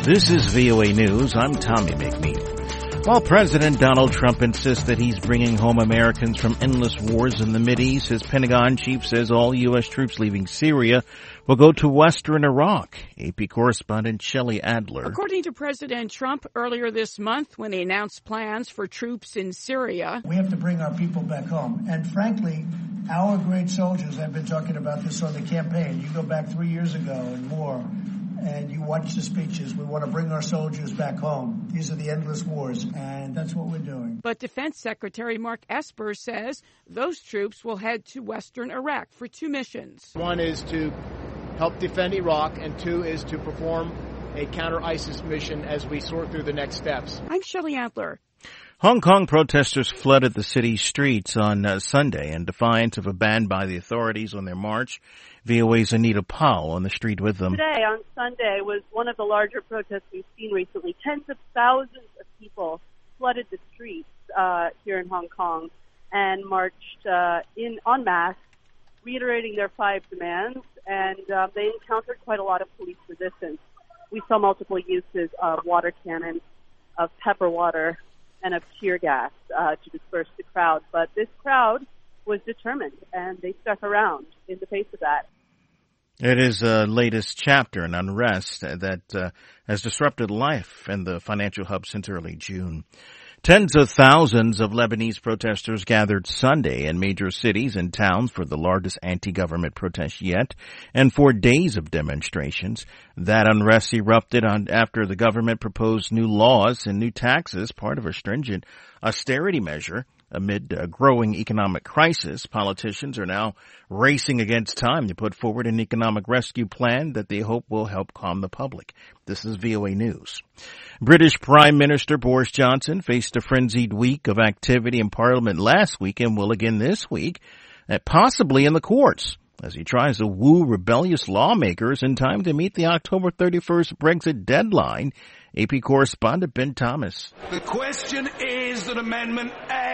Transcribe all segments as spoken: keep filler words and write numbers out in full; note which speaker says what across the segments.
Speaker 1: This is V O A News. I'm Tommy McNeil. While President Donald Trump insists that he's bringing home Americans from endless wars in the Mideast, his Pentagon chief says all U S troops leaving Syria will go to western Iraq. A P correspondent Shelley Adler.
Speaker 2: According to President Trump earlier this month, when he announced plans for troops in Syria,
Speaker 3: we have to bring our people back home. And frankly, our great soldiers, I've been talking about this on the campaign. You go back three years ago and more, and you watch the speeches. We want to bring our soldiers back home. These are the endless wars, and that's what we're doing.
Speaker 2: But Defense Secretary Mark Esper says those troops will head to western Iraq for two missions.
Speaker 4: One is to help defend Iraq, and two is to perform a counter-ISIS mission as we sort through the next steps.
Speaker 2: I'm Shelley Adler.
Speaker 1: Hong Kong protesters flooded the city's streets on uh, Sunday in defiance of a ban by the authorities on their march. V O A's Anita Powell on the street with them.
Speaker 5: Today, on Sunday, was one of the larger protests we've seen recently. Tens of thousands of people flooded the streets uh, here in Hong Kong and marched uh, in en masse, reiterating their five demands, and uh, they encountered quite a lot of police resistance. We saw multiple uses of water cannons, of pepper water, and of tear gas uh, to disperse the crowd. But this crowd was determined, and they stuck around in the face of that.
Speaker 1: It is a latest chapter in unrest that uh, has disrupted life in the financial hub since early June. Tens of thousands of Lebanese protesters gathered Sunday in major cities and towns for the largest anti-government protest yet, and for days of demonstrations. That unrest erupted on after the government proposed new laws and new taxes, part of a stringent austerity measure. Amid a growing economic crisis, politicians are now racing against time to put forward an economic rescue plan that they hope will help calm the public. This is V O A News. British Prime Minister Boris Johnson faced a frenzied week of activity in Parliament last week and will again this week, possibly in the courts, as he tries to woo rebellious lawmakers in time to meet the October thirty-first Brexit deadline. A P correspondent Ben Thomas.
Speaker 6: The question is that Amendment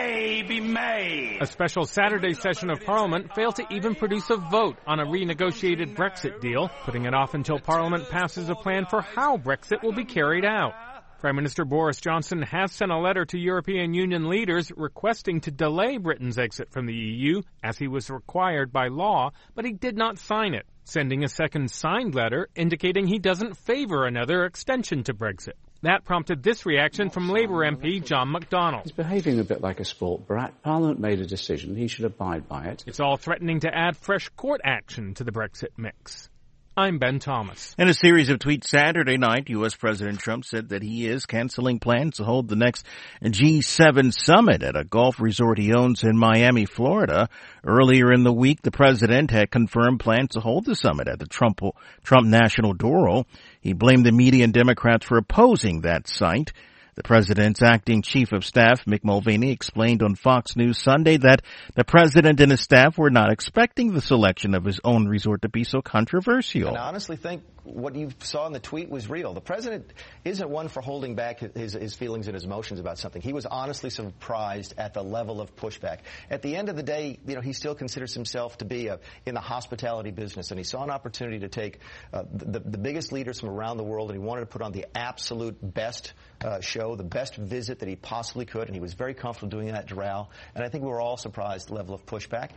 Speaker 6: A be made.
Speaker 7: A special Saturday session of Parliament failed to even produce a vote on a renegotiated Brexit deal, putting it off until Parliament passes a plan for how Brexit will be carried out. Prime Minister Boris Johnson has sent a letter to European Union leaders requesting to delay Britain's exit from the E U, as he was required by law, but he did not sign it, sending a second signed letter indicating he doesn't favor another extension to Brexit. That prompted this reaction from Labour M P John McDonnell.
Speaker 8: He's behaving a bit like a sport brat. Parliament made a decision. He should abide by it.
Speaker 7: It's all threatening to add fresh court action to the Brexit mix. I'm Ben Thomas.
Speaker 1: In a series of tweets Saturday night, U S. President Trump said that he is canceling plans to hold the next G seven summit at a golf resort he owns in Miami, Florida. Earlier in the week, the president had confirmed plans to hold the summit at the Trump, Trump National Doral. He blamed the media and Democrats for opposing that site. The president's acting chief of staff, Mick Mulvaney, explained on Fox News Sunday that the president and his staff were not expecting the selection of his own resort to be so controversial.
Speaker 9: And I honestly think what you saw in the tweet was real. The president isn't one for holding back his, his feelings and his emotions about something. He was honestly surprised at the level of pushback. At the end of the day, you know, he still considers himself to be a, in the hospitality business, and he saw an opportunity to take uh, the, the biggest leaders from around the world, and he wanted to put on the absolute best uh, show, the best visit that he possibly could, and he was very comfortable doing that at Doral. And I think we were all surprised at the level of pushback.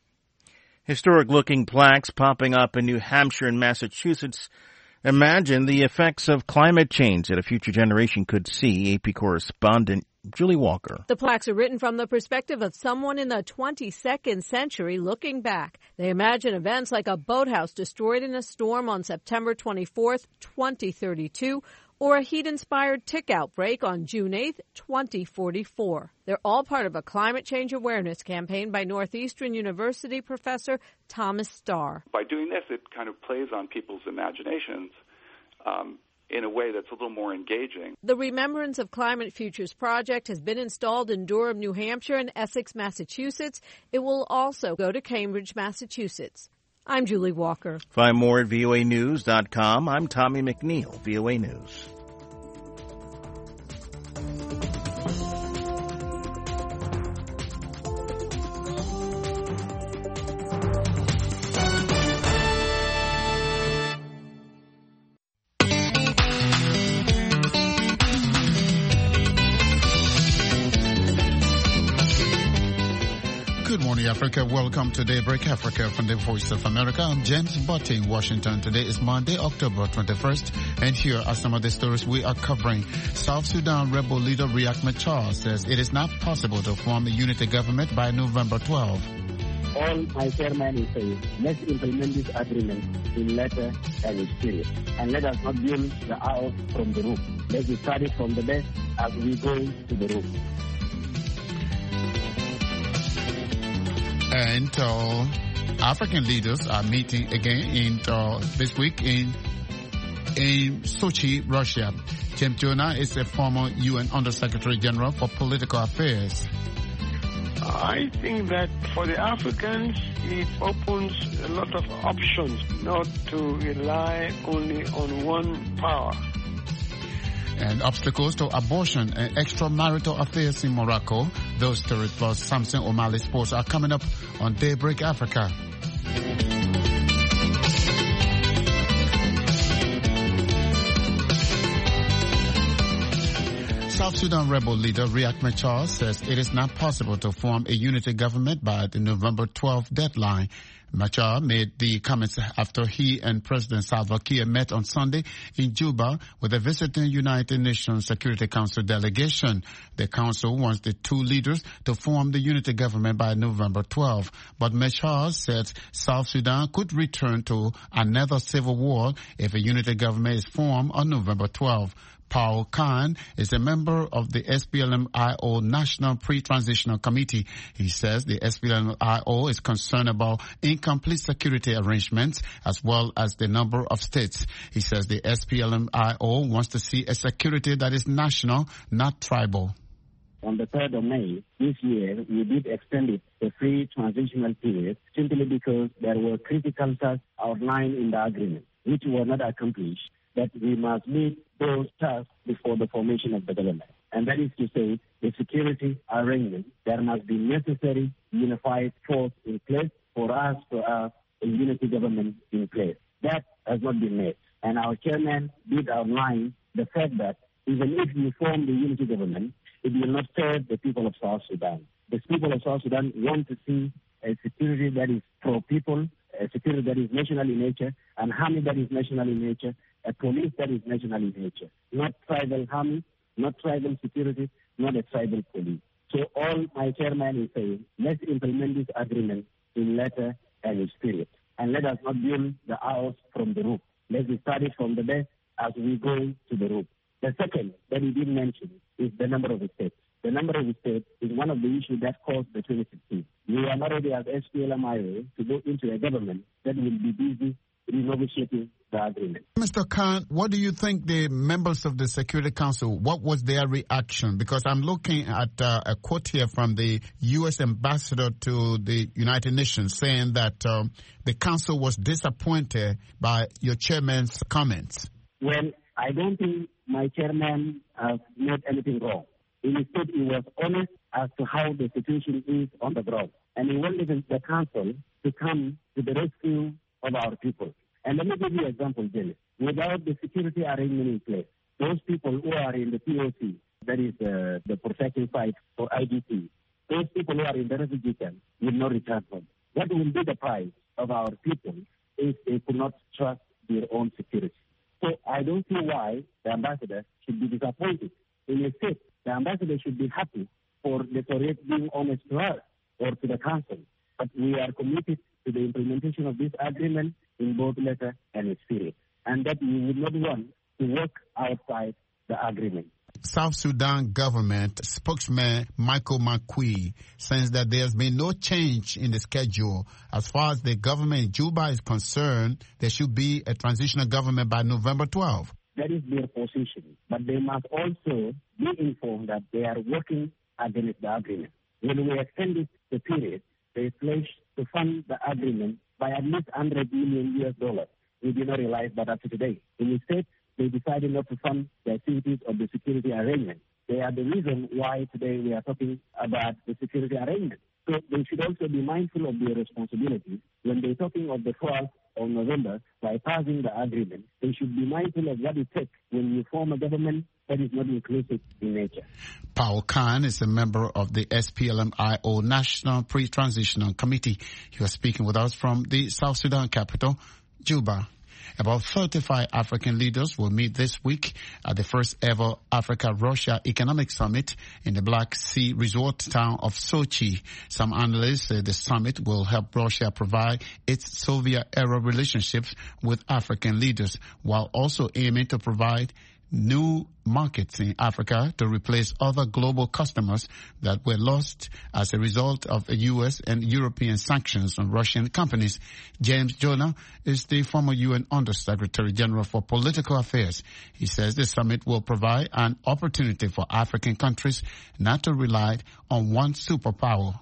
Speaker 1: Historic-looking plaques popping up in New Hampshire and Massachusetts. Imagine the effects of climate change that a future generation could see. A P correspondent Julie Walker.
Speaker 10: The plaques are written from the perspective of someone in the twenty-second century looking back. They imagine events like a boathouse destroyed in a storm on September twenty-fourth, twenty thirty-two, or a heat-inspired tick outbreak on June eighth, twenty forty-four. They're all part of a climate change awareness campaign by Northeastern University professor Thomas Starr.
Speaker 11: By doing this, it kind of plays on people's imaginations um, in a way that's a little more engaging.
Speaker 10: The Remembrance of Climate Futures project has been installed in Durham, New Hampshire, and Essex, Massachusetts. It will also go to Cambridge, Massachusetts. I'm Julie Walker.
Speaker 1: Find more at V O A news dot com. I'm Tommy McNeil, V O A News.
Speaker 12: Hi, Africa. Welcome to Daybreak Africa from the Voice of America. I'm James Botte in Washington. Today is Monday, October twenty-first, and here are some of the stories we are covering. South Sudan rebel leader Riek Machar says it is not possible to form a unity government by November twelfth.
Speaker 13: All my chairman is saying, let's implement this agreement in letter and in spirit. And let us not build the house from the roof. Let's start it from the best as we go to the roof.
Speaker 12: And uh, African leaders are meeting again in uh, this week in in Sochi, Russia. James Jonah is a former U N Undersecretary General for Political Affairs.
Speaker 14: I think that for the Africans, it opens a lot of options not to rely only on one power.
Speaker 12: And obstacles to abortion and extramarital affairs in Morocco. Those stories plus Samson O'Malley Sports are coming up on Daybreak Africa. South Sudan rebel leader Riek Machar says it is not possible to form a unity government by the November twelfth deadline. Machar made the comments after he and President Salva Kiir met on Sunday in Juba with a visiting United Nations Security Council delegation. The council wants the two leaders to form the unity government by November twelfth. But Machar said South Sudan could return to another civil war if a unity government is formed on November twelfth. Paul Khan is a member of the S P L M I O National Pre-Transitional Committee. He says the S P L M I O is concerned about incomplete security arrangements as well as the number of states. He says the S P L M I O wants to see a security that is national, not tribal.
Speaker 13: On the third of May this year, we did extend it, the free transitional period, simply because there were critical tasks outlined in the agreement, which were not accomplished, that we must meet those tasks before the formation of the government. And that is to say, the security arrangement, there must be necessary unified force in place for us to have a unity government in place. That has not been made. And our chairman did outline the fact that even if we form the unity government, it will not serve the people of South Sudan. The people of South Sudan want to see a security that is pro-people, a security that is national in nature, an army that is national in nature, a police that is national in nature, not tribal army, not tribal security, not a tribal police. So all my chairman is saying, let's implement this agreement in letter and in spirit. And let us not build the house from the roof. Let's start it from the base as we go to the roof. The second that he did mention is the number of states. The number of states is one of the issues that caused the twenty sixteen. We are not ready as S P L M I O to go into a government that will be busy renegotiating the agreement.
Speaker 12: Mister Khan, what do you think the members of the Security Council, what was their reaction? Because I'm looking at uh, a quote here from the U S ambassador to the United Nations saying that um, the council was disappointed by your chairman's comments.
Speaker 13: Well, I don't think my chairman has made anything wrong. Instead, he was honest as to how the situation is on the ground. And he wanted the council to come to the rescue of our people. And let me give you an example, Jenny. Without the security arrangement in place, those people who are in the P O C, that is uh, the protection site for I D P, those people who are in the refugee camp will not return home. What will be the price of our people if they could not trust their own security? So I don't see why the ambassador should be disappointed. Instead, the ambassador should be happy for the Soviets being honest to her or to the council. But we are committed to the implementation of this agreement in both letter and spirit, and that we would not want to work outside the agreement.
Speaker 12: South Sudan government spokesman Michael McQueen says that there's been no change in the schedule. As far as the government in Juba is concerned, there should be a transitional government by November twelfth.
Speaker 13: That is their position. But they must also be informed that they are working against the agreement. When we extended the period, they pledged to fund the agreement by at least one hundred million U S dollars. We did not realize that up to today. Instead, they decided not to fund the activities of the security arrangement. They are the reason why today we are talking about the security arrangement. So they should also be mindful of their responsibilities when they're talking of the twelfth of November by passing the agreement. They should be mindful of what it takes when you form a government that is not inclusive in nature.
Speaker 12: Paul Khan is a member of the S P L M I O National Pre-Transitional Committee. He was speaking with us from the South Sudan capital, Juba. About thirty-five African leaders will meet this week at the first ever Africa-Russia Economic Summit in the Black Sea resort town of Sochi. Some analysts say the summit will help Russia provide its Soviet-era relationships with African leaders, while also aiming to provide new markets in Africa to replace other global customers that were lost as a result of U S and European sanctions on Russian companies. James Jonah is the former U N Undersecretary General for Political Affairs. He says the summit will provide an opportunity for African countries not to rely on one superpower.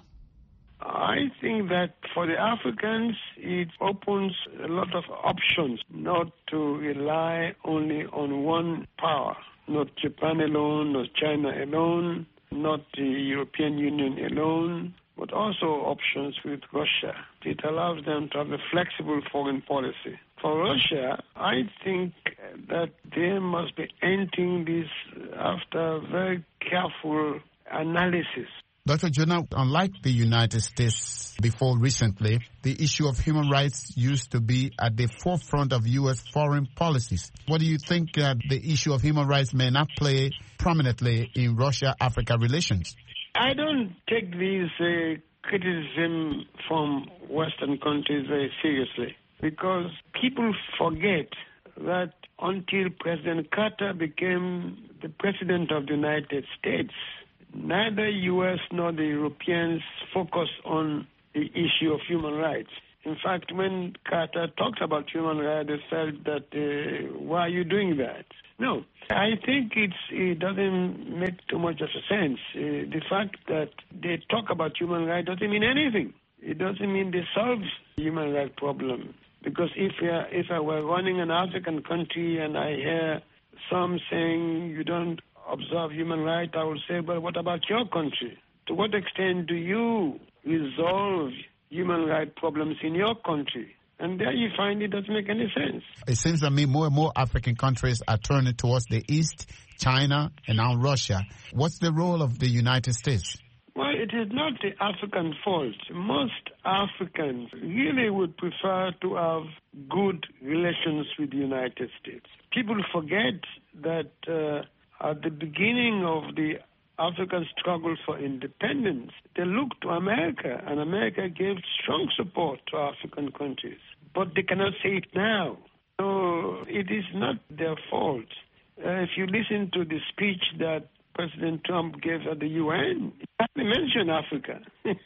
Speaker 14: I think that for the Africans, it opens a lot of options not to rely only on one power, not Japan alone, not China alone, not the European Union alone, but also options with Russia. It allows them to have a flexible foreign policy. For Russia, I think that they must be entering this after very careful analysis.
Speaker 12: Doctor Jonah, unlike the United States before recently, the issue of human rights used to be at the forefront of U S foreign policies. What do you think that the issue of human rights may not play prominently in Russia-Africa relations?
Speaker 14: I don't take these uh, criticism from Western countries very seriously because people forget that until President Carter became the President of the United States, neither U S nor the Europeans focus on the issue of human rights. In fact, when Carter talked about human rights, they felt that, uh, why are you doing that? No, I think it's, it doesn't make too much of a sense. Uh, the fact that they talk about human rights doesn't mean anything. It doesn't mean they solve the human rights problem. Because if, uh, if I were running an African country and I hear some saying you don't observe human rights, I will say, but what about your country? To what extent do you resolve human rights problems in your country? And there you find it doesn't make any sense.
Speaker 12: It seems to me more and more African countries are turning towards the East, China, and now Russia. What's the role of the United States?
Speaker 14: Well, it is not the African fault. Most Africans really would prefer to have good relations with the United States. People forget that uh, at the beginning of the African struggle for independence, they looked to America, and America gave strong support to African countries. But they cannot say it now. So it is not their fault. Uh, if you listen to the speech that President Trump gave at the U N, he hardly mentioned Africa.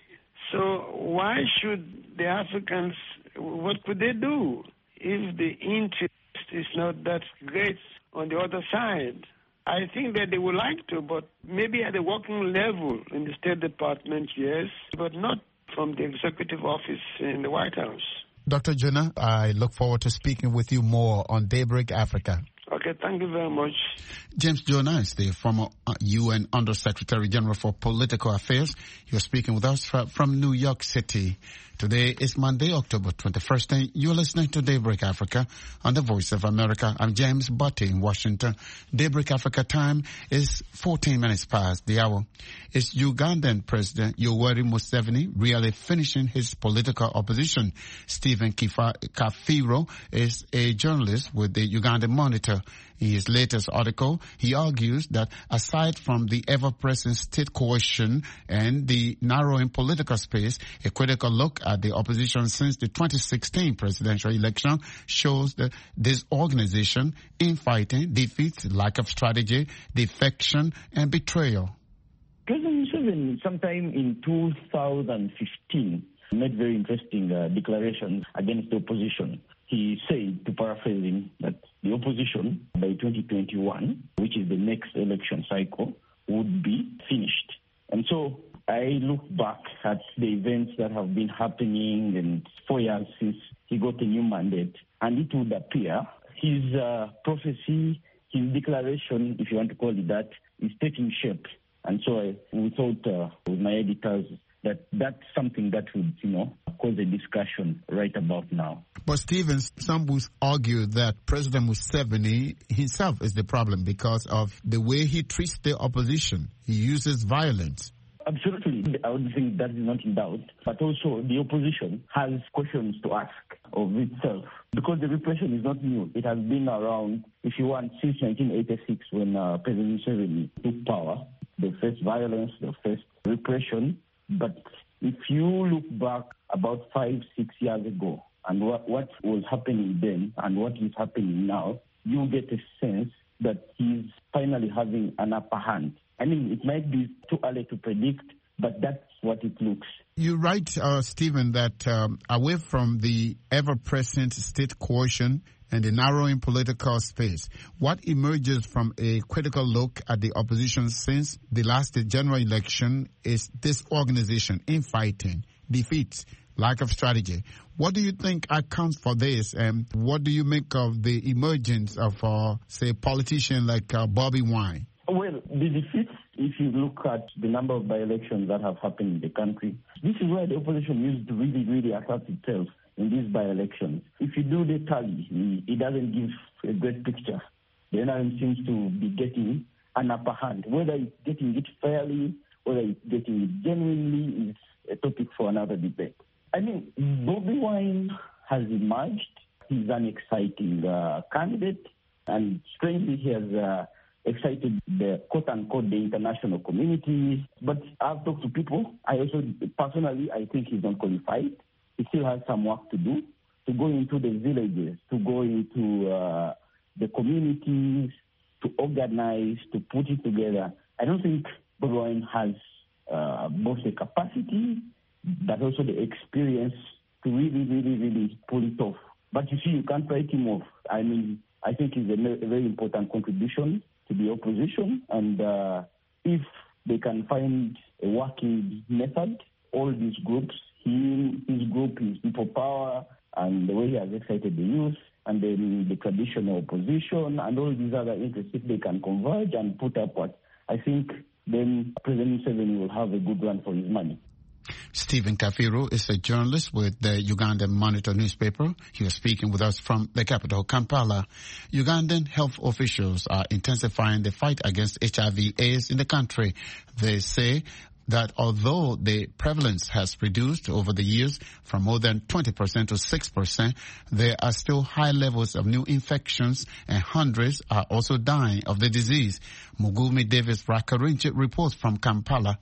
Speaker 14: So why should the Africans, what could they do if the interest is not that great on the other side? I think that they would like to, but maybe at the working level in the State Department, yes, but not from the executive office in the White House.
Speaker 12: Doctor Jonah, I look forward to speaking with you more on Daybreak Africa.
Speaker 14: Okay, thank you very much.
Speaker 12: James Jonah is the former U N Undersecretary General for Political Affairs. He was speaking with us from New York City. Today is Monday, October twenty-first, and you're listening to Daybreak Africa on the Voice of America. I'm James Butte in Washington. Daybreak Africa time is fourteen minutes past the hour. It's Ugandan President Yoweri Museveni really finishing his political opposition. Stephen Kafiro is a journalist with the Ugandan Monitor. In his latest article, he argues that aside from the ever-present state coercion and the narrowing political space, a critical look at the opposition since the twenty sixteen presidential election shows the disorganization, infighting, defeat, lack of strategy, defection, and betrayal.
Speaker 13: President Museveni, sometime in two thousand fifteen, made very interesting uh, declarations against the opposition. He said, to paraphrase him, that the opposition by twenty twenty-one, which is the next election cycle, would be finished. And so I look back at the events that have been happening in four years since he got a new mandate, and it would appear his uh, prophecy, his declaration, if you want to call it that, is taking shape. And so I, we thought uh, with my editors that that's something that would, you know, cause a discussion right about now.
Speaker 12: But Stephen, some would argue that President Museveni himself is the problem because of the way he treats the opposition. He uses violence.
Speaker 13: Absolutely. I would think that is not in doubt. But also the opposition has questions to ask of itself. Because the repression is not new. It has been around, if you want, since nineteen eighty-six when uh, President Museveni took power. They faced violence, they faced repression. But if you look back about five, six years ago and what, what was happening then and what is happening now, you get a sense that he's finally having an upper hand. I mean, it might be too early to predict, but that's what it looks.
Speaker 12: You write, uh, Stephen, that um, away from the ever-present state coercion and the narrowing political space, what emerges from a critical look at the opposition since the last general election is disorganization, infighting, defeats, lack of strategy. What do you think accounts for this, and what do you make of the emergence of, uh, say, a politician like uh, Bobby Wine?
Speaker 13: Well, the defeats, if you look at the number of by-elections that have happened in the country, this is where the opposition used to really, really assert itself in these by-elections. If you do the tally, it doesn't give a great picture. The N R M seems to be getting an upper hand. Whether it's getting it fairly, whether it's getting it genuinely is a topic for another debate. I mean, Bobby Wine has emerged. He's an exciting uh, candidate, and strangely he has uh, excited the quote-unquote the international community. But I've talked to people. I also, personally, I think he's not qualified. He still has some work to do, to go into the villages, to go into uh, the communities, to organize, to put it together. I don't think Bobby Wine has uh, both the capacity but also the experience to really, really, really pull it off. But you see, you can't write him off. I mean, I think it's a very important contribution to the opposition, and uh, if they can find a working method, all these groups, he, his group, his people power, and the way he has excited the youth, and then the traditional opposition, and all these other interests, if they can converge and put up what, I think then President Museveni will have a good run for his money.
Speaker 12: Stephen Kafiru is a journalist with the Ugandan Monitor newspaper. He was speaking with us from the capital, Kampala. Ugandan health officials are intensifying the fight against H I V AIDS in the country. They say that although the prevalence has reduced over the years from more than twenty percent to six percent, there are still high levels of new infections and hundreds are also dying of the disease. Mugumi Davis Rakarinche reports from Kampala.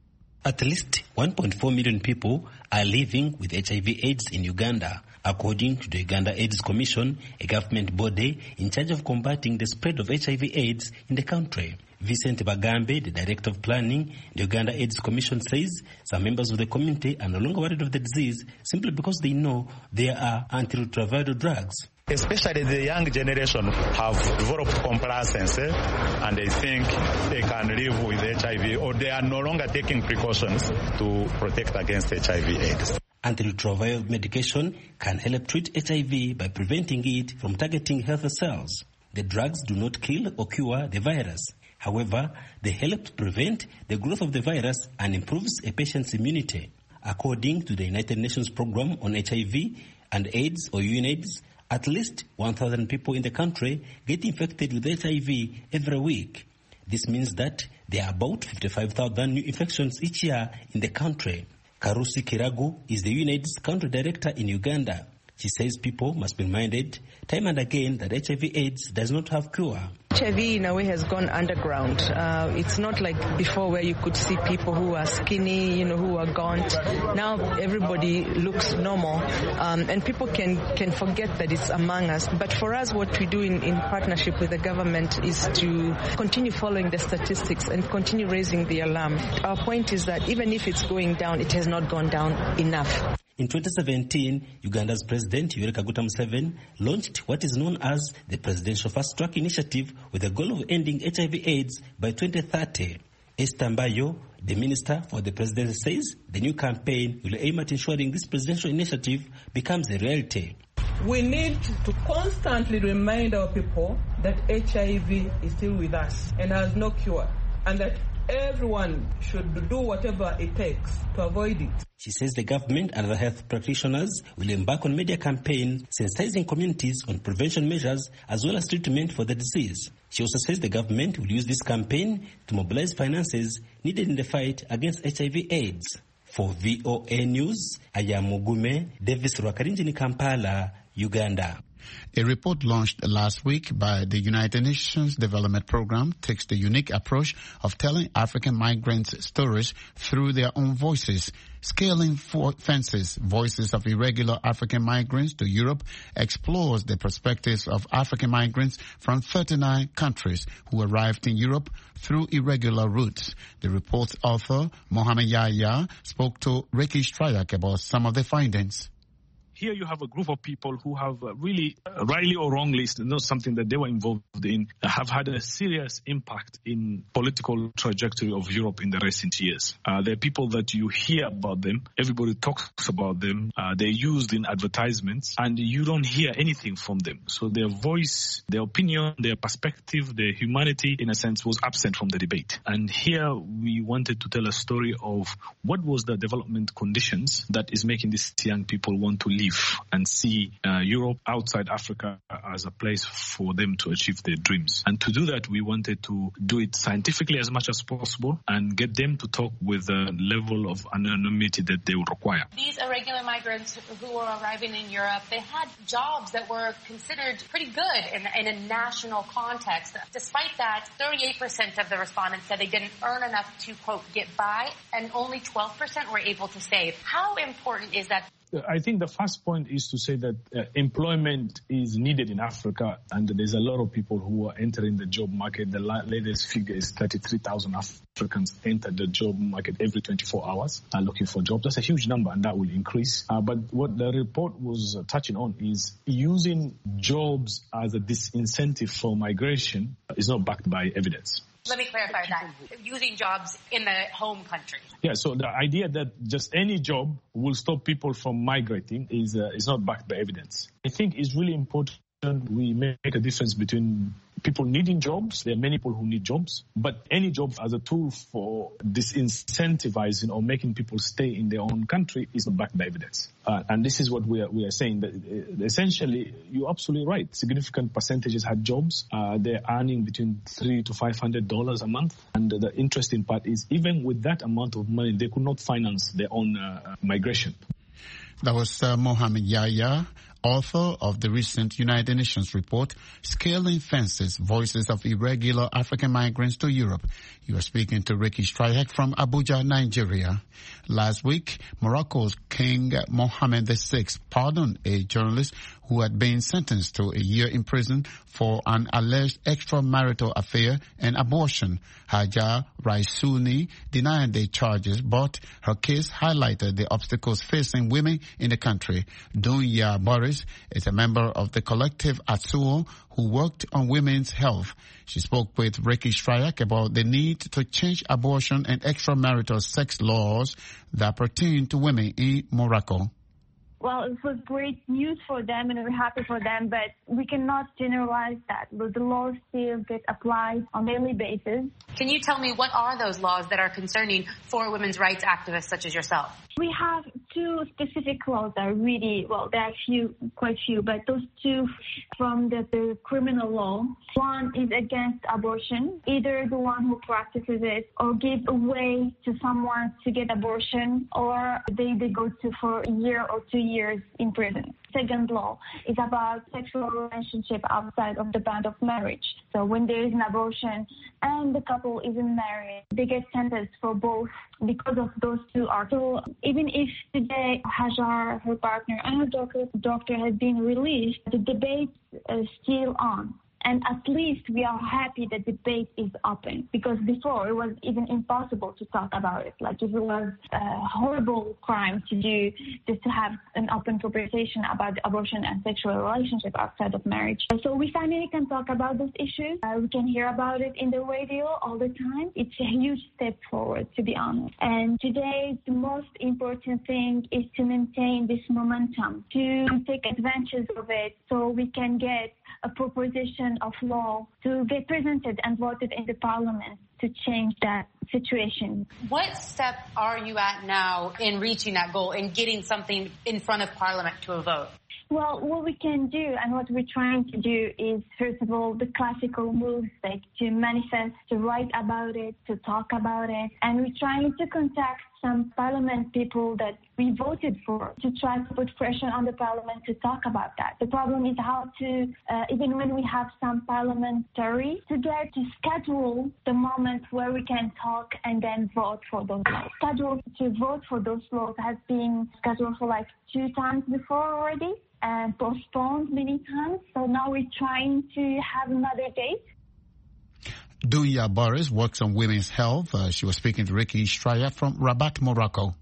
Speaker 15: At least one point four million people are living with H I V AIDS in Uganda, according to the Uganda AIDS Commission, a government body in charge of combating the spread of H I V AIDS in the country. Vincent Bagambe, the director of planning, the Uganda AIDS Commission, says some members of the community are no longer worried of the disease simply because they know there are antiretroviral drugs.
Speaker 16: Especially the young generation have developed complacency and they think they can live with H I V, or they are no longer taking precautions to protect against H I V AIDS.
Speaker 15: Antiretroviral medication can help treat H I V by preventing it from targeting healthy cells. The drugs do not kill or cure the virus. However, they help to prevent the growth of the virus and improves a patient's immunity. According to the United Nations Program on H I V and AIDS, or UNAIDS, at least one thousand people in the country get infected with H I V every week. This means that there are about fifty-five thousand new infections each year in the country. Karusi Kiragu is the UNAIDS country director in Uganda. She says people must be reminded time and again that H I V AIDS does not have cure.
Speaker 17: H I V in a way has gone underground. Uh, it's not like before where you could see people who are skinny, you know, who are gaunt. Now everybody looks normal, um, and people can, can forget that it's among us. But for us, what we do in, in partnership with the government is to continue following the statistics and continue raising the alarm. Our point is that even if it's going down, it has not gone down enough.
Speaker 15: In twenty seventeen, Uganda's President Yoweri Kaguta Museveni launched what is known as the Presidential Fast Track Initiative with the goal of ending H I V AIDS by twenty thirty. Esther Mbayo, the Minister for the Presidency, says the new campaign will aim at ensuring this presidential initiative becomes a reality.
Speaker 18: We need to constantly remind our people that H I V is still with us and has no cure. and that everyone should do whatever it takes to avoid it.
Speaker 15: She says the government and other health practitioners will embark on media campaign sensitizing communities on prevention measures as well as treatment for the disease. She also says the government will use this campaign to mobilize finances needed in the fight against H I V AIDS. For V O A News, I am Mugume Davis Rwakarinjini, Kampala, Uganda.
Speaker 12: A report launched last week by the United Nations Development Programme takes the unique approach of telling African migrants' stories through their own voices. Scaling Fences, Voices of Irregular African Migrants to Europe explores the perspectives of African migrants from thirty-nine countries who arrived in Europe through irregular routes. The report's author, Mohamed Yahya, spoke to Ricky Strayak about some of the findings.
Speaker 19: Here you have a group of people who have really, uh, rightly or wrongly, not something that they were involved in, have had a serious impact in political trajectory of Europe in the recent years. Uh, they're people that you hear about them, everybody talks about them, uh, they're used in advertisements, and you don't hear anything from them. So their voice, their opinion, their perspective, their humanity, in a sense, was absent from the debate. And here we wanted to tell a story of what was the development conditions that is making these young people want to leave and see uh, Europe outside Africa as a place for them to achieve their dreams. And to do that, we wanted to do it scientifically as much as possible and get them to talk with a level of anonymity that they would require.
Speaker 20: These irregular migrants who were arriving in Europe, they had jobs that were considered pretty good in, in a national context. Despite that, thirty-eight percent of the respondents said they didn't earn enough to, quote, get by, and only twelve percent were able to save. How important is that?
Speaker 19: I think the first point is to say that uh, employment is needed in Africa, and there's a lot of people who are entering the job market. The la- latest figure is thirty-three thousand Africans enter the job market every twenty-four hours uh, looking for jobs. That's a huge number, and that will increase. Uh, but what the report was uh, touching on is using jobs as a disincentive for migration is not backed by evidence.
Speaker 20: Let me clarify that. Using jobs in the home country.
Speaker 19: Yeah, so the idea that just any job will stop people from migrating is uh, is not backed by evidence. I think it's really important we make a difference between people needing jobs. There are many people who need jobs, but any job as a tool for disincentivizing or making people stay in their own country is not backed by evidence. Uh, and this is what we are, we are saying. That uh, essentially, you're absolutely right. Significant percentages had jobs. Uh, they're earning between three to five hundred dollars a month. And the interesting part is, even with that amount of money, they could not finance their own uh, migration.
Speaker 12: That was uh, Mohamed Yahya, author of the recent United Nations report, Scaling Fences, Voices of Irregular African Migrants to Europe. You are speaking to Ricky Strayak from Abuja, Nigeria. Last week, Morocco's King Mohammed the sixth pardoned a journalist who had been sentenced to a year in prison for an alleged extramarital affair and abortion. Hajar Raisuni denied the charges, but her case highlighted the obstacles facing women in the country. Dunya Boris is a member of the collective Atsuo who worked on women's health. She spoke with Ricky Strayak about the need to change abortion and extramarital sex laws that pertain to women in Morocco.
Speaker 21: Well, it was great news for them, and we're happy for them, but we cannot generalize that. The laws still get applied on a daily basis.
Speaker 20: Can you tell me what are those laws that are concerning for women's rights activists such as yourself?
Speaker 21: We have two specific laws that are really, well, there are few, quite few, but those two from the, the criminal law. One is against abortion, either the one who practices it or gives a way to someone to get abortion, or they, they go to for a year or two years in prison. Second law is about sexual relationship outside of the band of marriage. So when there is an abortion and the couple isn't married, they get sentenced for both because of those two articles. So even if today Hajar, her partner, and her doctor, doctor has been released, the debate is still on. And at least we are happy that the debate is open, because before it was even impossible to talk about it. Like, if it was a horrible crime to do, just to have an open conversation about abortion and sexual relationship outside of marriage. So we finally can talk about those issues. Uh, we can hear about it in the radio all the time. It's a huge step forward, to be honest. And today, the most important thing is to maintain this momentum, to take advantage of it so we can get a proposition of law to get presented and voted in the parliament to change that situation.
Speaker 20: What step are you at now in reaching that goal, in getting something in front of Parliament to a vote?
Speaker 21: Well, what we can do and what we're trying to do is, first of all, the classical moves, like to manifest, to write about it, to talk about it. And we're trying to contact some parliament people that we voted for to try to put pressure on the parliament to talk about that. The problem is how to, uh, even when we have some parliamentary, to get to schedule the moment where we can talk and then vote for those laws. Schedule to vote for those laws has been scheduled for like two times before already and postponed many times. So now we're trying to have another date.
Speaker 12: Dunya Boris works on women's health. Uh, she was speaking to Ricky Estrella from Rabat, Morocco.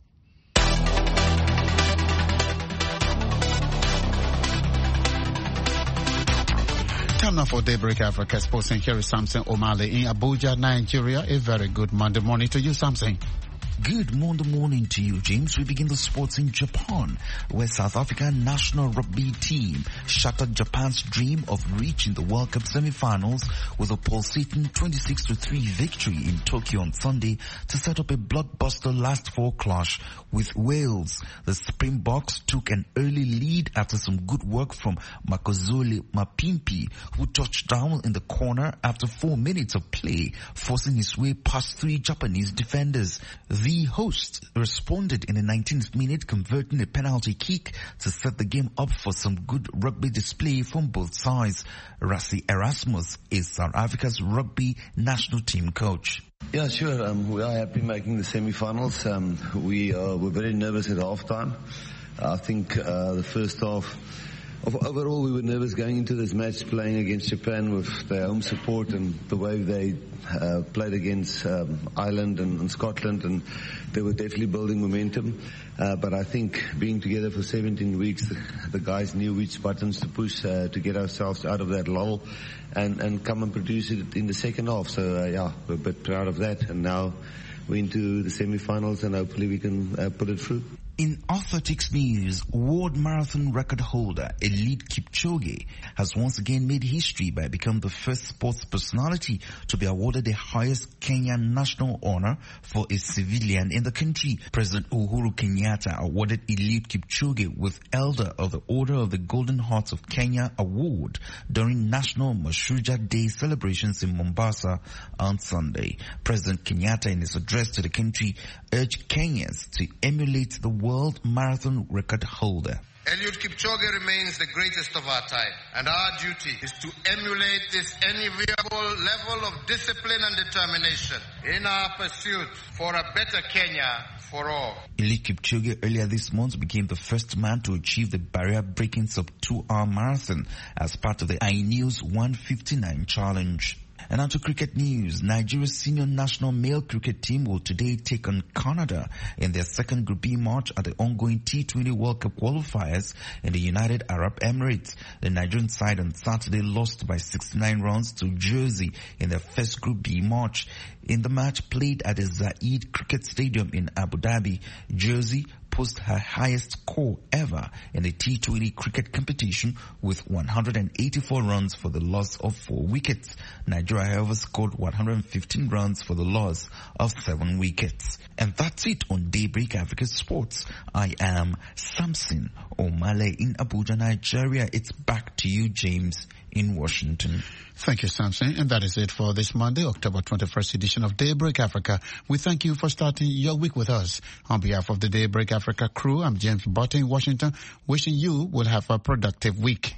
Speaker 12: Time now for Daybreak Africa Sports, and here is Samson Omale in Abuja, Nigeria. A very good Monday morning to you, Samson.
Speaker 3: Good Monday morning to you, James. We begin the sports in Japan, where South African national rugby team shattered Japan's dream of reaching the World Cup semi-finals with a pulsating twenty-six to three victory in Tokyo on Sunday to set up a blockbuster last four clash with Wales. The Springboks took an early lead after some good work from Makozole Mapimpi, who touched down in the corner after four minutes of play, forcing his way past three Japanese defenders. The hosts responded in the nineteenth minute, converting a penalty kick to set the game up for some good rugby display from both sides. Rassie Erasmus is South Africa's rugby national team coach.
Speaker 22: Yeah, sure. Um, we are happy making the semi-finals. Um, we uh, were very nervous at half-time. I think uh, the first half, overall we were nervous going into this match, playing against Japan with their home support and the way they uh, played against um, Ireland and, and Scotland, and they were definitely building momentum. Uh, but I think being together for seventeen weeks, the, the guys knew which buttons to push uh, to get ourselves out of that lull and, and come and produce it in the second half. So uh, yeah, we're a bit proud of that, and now we're into the semi-finals and hopefully we can uh, put it through.
Speaker 3: In athletics news, world marathon record holder Eliud Kipchoge has once again made history by becoming the first sports personality to be awarded the highest Kenyan national honor for a civilian in the country. President Uhuru Kenyatta awarded Eliud Kipchoge with Elder of the Order of the Golden Hearts of Kenya award during National Mashujaa Day celebrations in Mombasa on Sunday. President Kenyatta, in his address to the country, urged Kenyans to emulate the world marathon record holder.
Speaker 23: Eliud Kipchoge remains the greatest of our time, and our duty is to emulate this enviable level of discipline and determination in our pursuit for a better Kenya for all.
Speaker 3: Eliud Kipchoge earlier this month became the first man to achieve the barrier-breaking sub-two-hour marathon as part of the Ineos one fifty-nine challenge. And now to cricket news. Nigeria's senior national male cricket team will today take on Canada in their second Group B match at the ongoing T twenty World Cup qualifiers in the United Arab Emirates. The Nigerian side on Saturday lost by sixty-nine runs to Jersey in their first Group B match. In the match played at the Zayed Cricket Stadium in Abu Dhabi, Jersey post her highest score ever in the T twenty cricket competition with one hundred eighty-four runs for the loss of four wickets. Nigeria, however, scored one hundred fifteen runs for the loss of seven wickets. And that's it on Daybreak Africa Sports. I am Samson Omale in Abuja, Nigeria. It's back to you, James, in Washington.
Speaker 12: Thank you, Samson. And that is it for this Monday, October twenty-first edition of Daybreak Africa. We thank you for starting your week with us. On behalf of the Daybreak Africa crew, I'm James Butter in Washington, wishing you will have a productive week.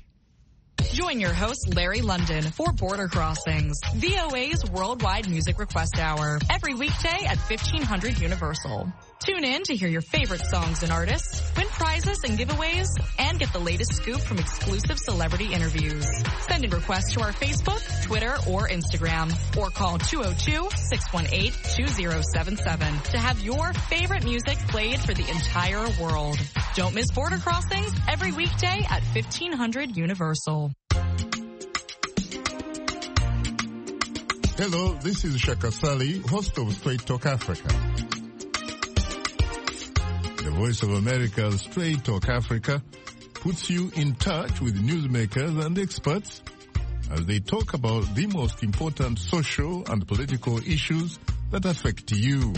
Speaker 24: Join your host, Larry London, for Border Crossings, V O A's Worldwide Music Request Hour, every weekday at fifteen hundred Universal. Tune in to hear your favorite songs and artists, win prizes and giveaways, and get the latest scoop from exclusive celebrity interviews. Send in requests to our Facebook, Twitter, or Instagram, or call two oh two, six one eight, two oh seven seven to have your favorite music played for the entire world. Don't miss Border Crossings every weekday at fifteen hundred Universal.
Speaker 25: Hello, this is Shaka Sali, host of Straight Talk Africa. The Voice of America's Straight Talk Africa puts you in touch with newsmakers and experts as they talk about the most important social and political issues that affect you.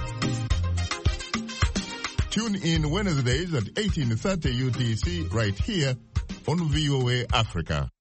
Speaker 25: Tune in Wednesdays at eighteen thirty U T C right here on V O A Africa.